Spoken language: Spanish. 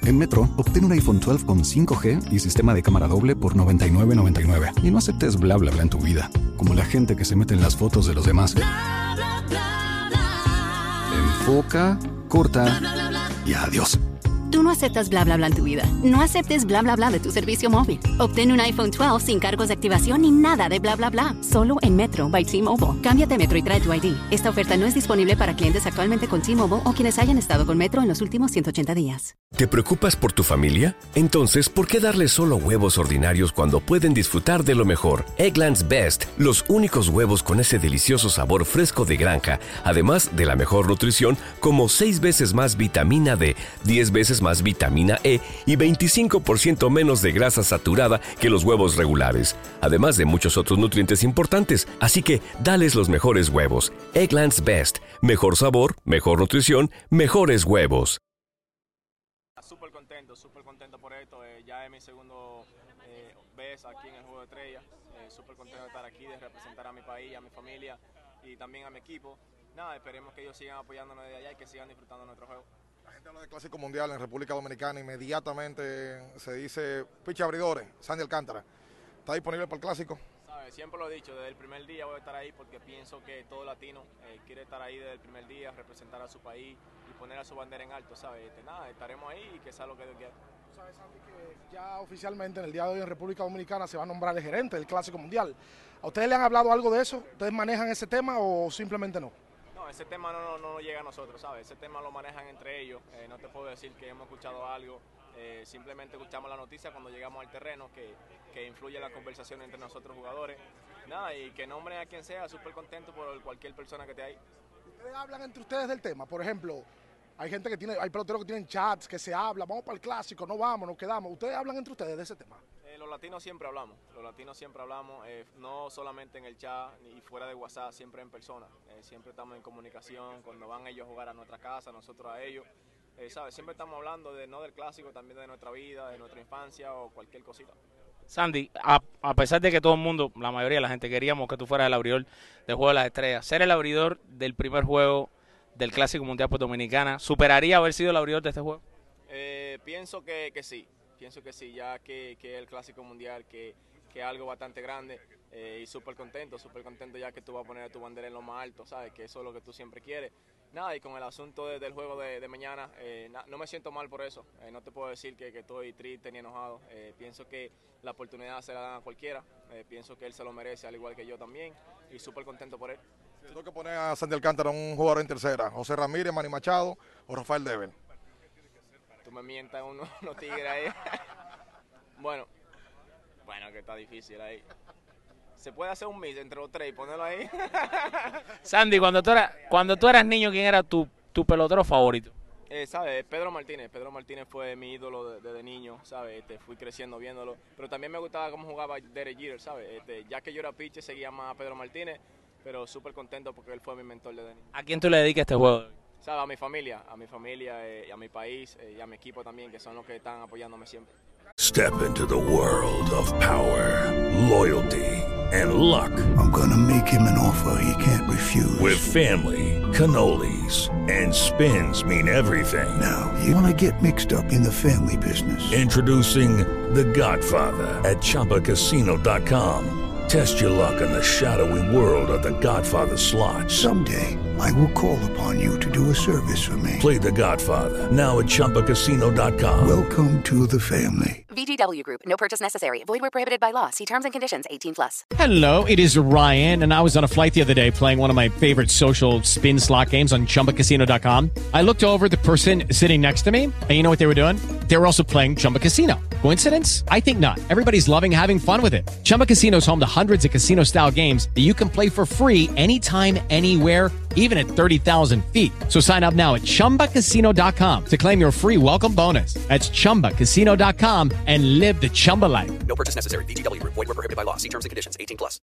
En Metro, obtén un iPhone 12 con 5G y sistema de cámara doble por $99.99. Y no aceptes bla bla bla en tu vida, como la gente que se mete en las fotos de los demás. Bla, bla, bla, bla. Enfoca, corta y adiós. Tú no aceptas bla bla bla en tu vida. No aceptes bla bla bla de tu servicio móvil. Obtén un iPhone 12 sin cargos de activación ni nada de bla bla bla. Solo en Metro by T-Mobile. Cámbiate a Metro y trae tu ID. Esta oferta no es disponible para clientes actualmente con T-Mobile o quienes hayan estado con Metro en los últimos 180 días. ¿Te preocupas por tu familia? Entonces, ¿por qué darles solo huevos ordinarios cuando pueden disfrutar de lo mejor? Eggland's Best, los únicos huevos con ese delicioso sabor fresco de granja, además de la mejor nutrición, como 6 veces más vitamina D, 10 veces más vitamina E y 25% menos de grasa saturada que los huevos regulares, además de muchos otros nutrientes importantes. Así que, dales los mejores huevos. Eggland's Best, mejor sabor, mejor nutrición, mejores huevos. Súper contento por esto. Ya es mi segundo vez aquí en el Juego de Estrellas. Súper contento de estar aquí, de representar a mi país, a mi familia y también a mi equipo. Nada, esperemos que ellos sigan apoyándonos desde allá y que sigan disfrutando de nuestro juego. La gente habla de Clásico Mundial en República Dominicana, inmediatamente se dice piche abridores, Sandy Alcántara. ¿Está disponible para el Clásico? Siempre lo he dicho, desde el primer día voy a estar ahí porque pienso que todo latino quiere estar ahí desde el primer día, representar a su país y poner a su bandera en alto, ¿sabes? Nada, estaremos ahí y que sea lo que Dios quiera. Tú sabes, Sandy, que ya oficialmente en el día de hoy en República Dominicana se va a nombrar el gerente del Clásico Mundial. ¿A ustedes le han hablado algo de eso? ¿Ustedes manejan ese tema o simplemente no? No, ese tema no llega a nosotros, ¿sabes? Ese tema lo manejan entre ellos. No te puedo decir que hemos escuchado algo. Simplemente escuchamos la noticia cuando llegamos al terreno que influye en la conversación entre nosotros jugadores. Nada, y que nombren a quien sea, súper contento por cualquier persona que esté ahí. ¿Ustedes hablan entre ustedes del tema? Por ejemplo, hay peloteros que tienen chats, que se habla, vamos para el Clásico, no vamos, nos quedamos. ¿Ustedes hablan entre ustedes de ese tema? Los latinos siempre hablamos, no solamente en el chat ni fuera de WhatsApp, siempre en persona. Siempre estamos en comunicación, cuando van ellos a jugar a nuestra casa, nosotros a ellos. ¿Sabes? Siempre estamos hablando no del Clásico, también de nuestra vida, de nuestra infancia o cualquier cosita. Sandy, a pesar de que todo el mundo, la mayoría de la gente queríamos que tú fueras el abridor del Juego de las Estrellas, ser el abridor del primer juego del Clásico Mundial por Dominicana, ¿superaría haber sido el abridor de este juego? Pienso que sí, ya que es el Clásico Mundial, que es algo bastante grande y súper contento ya que tú vas a poner tu bandera en lo más alto, ¿sabes? Que eso es lo que tú siempre quieres. Nada, y con el asunto del juego de mañana, no me siento mal por eso. No te puedo decir que estoy triste ni enojado. Pienso que la oportunidad se la dan a cualquiera. Pienso que él se lo merece, al igual que yo también. Y súper contento por él. Tengo que poner a Sandy Alcántara un jugador en tercera. José Ramírez, Manny Machado o Rafael Devers. Tú me mientas unos tigres ahí. Bueno, que está difícil ahí. ¿Se puede hacer un mix entre los tres y ponerlo ahí? Sandy, cuando tú eras niño, ¿quién era tu pelotero favorito? ¿Sabes? Pedro Martínez fue mi ídolo desde niño, ¿sabes? Fui creciendo viéndolo. Pero también me gustaba cómo jugaba Derek Jeter, ¿sabes? Ya que yo era pitcher, seguía más a Pedro Martínez, pero súper contento porque él fue mi mentor desde niño. ¿A quién tú le dedicas este juego? ¿Sabes? A mi familia y a mi país y a mi equipo también, que son los que están apoyándome siempre. Step into the world of power, loyalty, and luck. I'm gonna make him an offer he can't refuse. With family, cannolis, and spins mean everything. Now, you wanna get mixed up in the family business. Introducing The Godfather at ChumbaCasino.com. Test your luck in the shadowy world of The Godfather slot. Someday, I will call upon you to do a service for me. Play The Godfather now at ChumbaCasino.com. Welcome to the family. VGW Group. No purchase necessary. Void where prohibited by law. See terms and conditions. 18+. Hello, it is Ryan, and I was on a flight the other day playing one of my favorite social spin slot games on ChumbaCasino.com. I looked over at the person sitting next to me, and you know what they were doing? They were also playing Chumba Casino. Coincidence? I think not. Everybody's loving having fun with it. Chumba Casino is home to hundreds of casino-style games that you can play for free anytime, anywhere, even at 30,000 feet. So sign up now at ChumbaCasino.com to claim your free welcome bonus. That's ChumbaCasino.com and live the Chumba life. No purchase necessary. VGW Group. Void where prohibited by law. See terms and conditions. 18+.